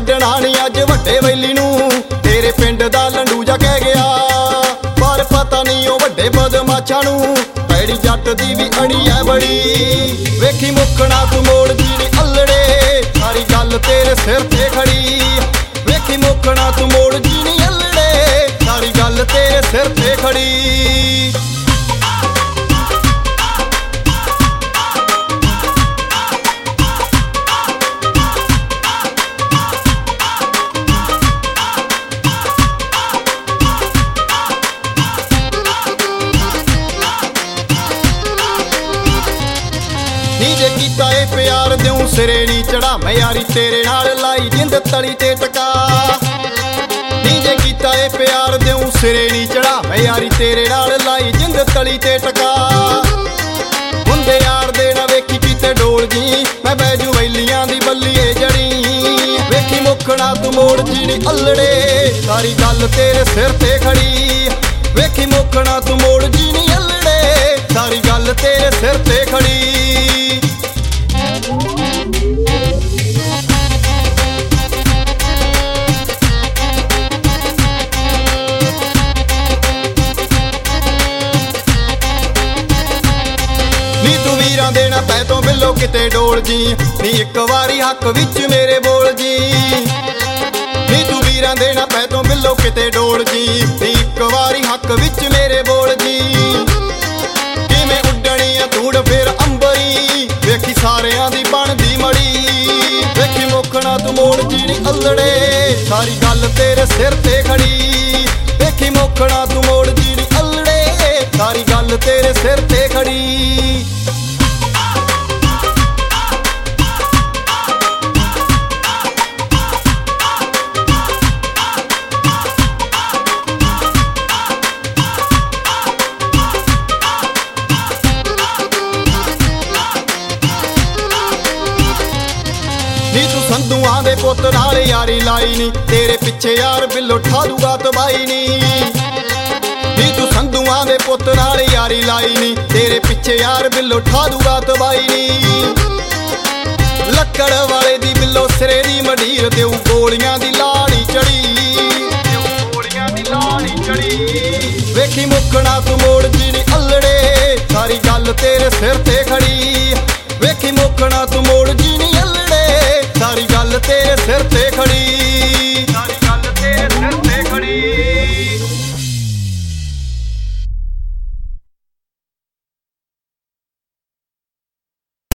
ਛੱਡਣਾ ਨੀ ਅੱਜ ਵੱਡੇ ਵੈਲੀ ਨੂੰ। ਤੇਰੇ ਪਿੰਡ ਦਾ ਲੰਡੂ ਜਾ ਕਹਿ ਗਿਆ, ਪਰ ਪਤਾ ਨਹੀਂ ਉਹ ਵੱਡੇ ਬਦਮਾਸ਼ਾਂ ਨੂੰ ਪੈੜੀ ਜੱਟ ਦੀ ਵੀ ਅੜੀ ਐ ਬੜੀ। ਵੇਖੀ ਮੁੱਕਣਾ ਤੂੰ ਮੋੜ ਜੀ ਨੀ ਅਲੜੇ, ਸਾਰੀ ਗੱਲ ਤੇਰੇ ਸਿਰ ਤੇ ਖੜੀ। ਵੇਖੀ ਮੁੱਕਣਾ ਤੂੰ ਮੋੜ ਜੀ ਨੀ ਅਲੜੇ, ਸਾਰੀ ਗੱਲ ਤੇਰੇ ਸਿਰ ਤੇ ਖੜੀ। ਨੀ ਜੇ ਕੀਤਾ ਏ ਪਿਆਰ ਦਿਉ ਸਿਰੇ ਨੀ ਚੜਾ, ਮੈਂ ਯਾਰੀ ਤੇਰੇ ਨਾਲ ਲਾਈ ਜਿੰਦ ਤਲੀ ਤੇ ਟਕਾ। ਨੀ ਜੇ ਕੀਤਾ ਏ ਪਿਆਰ ਦਿਉ ਸਿਰੇ ਨੀ ਚੜਾ, ਮੈਂ ਯਾਰੀ ਤੇਰੇ ਨਾਲ ਲਾਈ ਜਿੰਦ ਤਲੀ ਤੇ ਟਕਾ। ਹੁੰਦੇ ਯਾਰ ਦੇ ਨਾ ਵੇਖੀ ਕਿਤੇ ਡੋਲ ਜੀ, ਮੈਂ ਬੈਜੂ ਵੈਲੀਆਂ ਦੀ ਬੱਲੀਏ ਜੜੀ। ਵੇਖੀ ਮੁੱਕਣਾ ਤੂੰ ਮੋੜ ਜੀ ਨੀ ਅਲੜੇ, ਸਾਰੀ ਗੱਲ ਤੇਰੇ ਸਿਰ ਤੇ ਖੜੀ। ਵੇਖੀ ਮੁੱਕਣਾ ਤੂੰ ਮੋੜ ਜੀ ਨੀ ਅਲੜੇ, ਸਾਰੀ ਗੱਲ ਤੇਰੇ ਸਿਰ ਤੇ ਖੜੀ। ਨੀ ਤੂੰ ਵੀਰਾਂ ਦੇ ਨਾ ਪੈ ਤੋਂ ਬਿੱਲੋ ਕਿਤੇ ਡੋਲ ਜੀ, ਨੀ ਇੱਕ ਵਾਰੀ ਹੱਕ ਵਿੱਚ ਮੇਰੇ ਬੋਲ ਜੀ। ਨੀ ਤੂੰ ਵੀਰਾਂ ਦੇ ਨਾ ਪੈ ਤੋਂ ਬਿੱਲੋ ਕਿਤੇ ਡੋਲ ਜੀ, ਨੀ ਇੱਕ ਵਾਰੀ ਹੱਕ ਵਿੱਚ ਮੇਰੇ ਬੋਲ ਜੀ। ਕਿਵੇਂ ਉੱਡਣੀ ਆ ਧੂੜ ਫੇਰ ਅੰਬਰੀ, ਵੇਖੀ ਸਾਰਿਆਂ ਦੀ ਬਣਦੀ ਮੜੀ। ਵੇਖੀ ਮੁੱਕਣਾ ਤੂੰ ਮੋੜ ਜੀ ਨੀ ਅਲੜੇ, ਸਾਰੀ ਗੱਲ ਤੇਰੇ ਸਿਰ ਤੇ ਖੜੀ। ਵੇਖੀ ਮੁੱਕਣਾ ਤੂੰ ਮੋੜ ਜੀ ਨੀ ਅਲੜੇ, ਸਾਰੀ ਗੱਲ ਤੇਰੇ ਸਿਰ ਤੇ ਖੜੀ। ਨੀ ਤੂੰ ਸੰਧੂਆਂ ਦੇ ਪੁੱਤ ਨਾਲ ਯਾਰੀ ਲਾਈ ਨੀ, ਤੇਰੇ ਪਿੱਛੇ ਯਾਰ ਬਿੱਲੋ ਠਾ ਦੂਗਾ ਤਬਾਈ ਨੀ। ਨੀ ਤੂੰ ਸੰਧੂਆਂ ਦੇ ਪੁੱਤ ਨਾਲ ਯਾਰੀ ਲਾਈ ਨੀ, ਤੇਰੇ ਪਿੱਛੇ ਯਾਰ ਬਿੱਲੋ ਠਾ ਦੂਗਾ ਤਬਾਈ ਨੀ। ਲੱਕੜ ਵਾਲੇ ਦੀ ਬਿੱਲੋ ਸਿਰੇ ਦੀ ਮੰਡੀਰ ਦਿਉ ਗੋਲੀਆਂ ਦੀ ਲਾੜੀ ਚੜੀ। ਗੋਲੀਆਂ ਦੀ ਲਾੜੀ ਚੜੀ। ਵੇਖੀ ਮੁੱਕਣਾ ਤੂੰ ਮੋੜ ਜੀ ਨੀ ਅਲੜੇ, ਸਾਰੀ ਗੱਲ ਤੇਰੇ ਸਿਰ ਤੇ ਖੜੀ। ਵੇਖੀ ਮੁੱਕਣਾ ਤੂੰ ਮੋੜ ਜੀ ਨੀ ਅਲੜੇ, ਸਾਰੀ ਗੱਲ ਤੇਰੇ ਸਿਰ ਤੇ ਖੜੀ।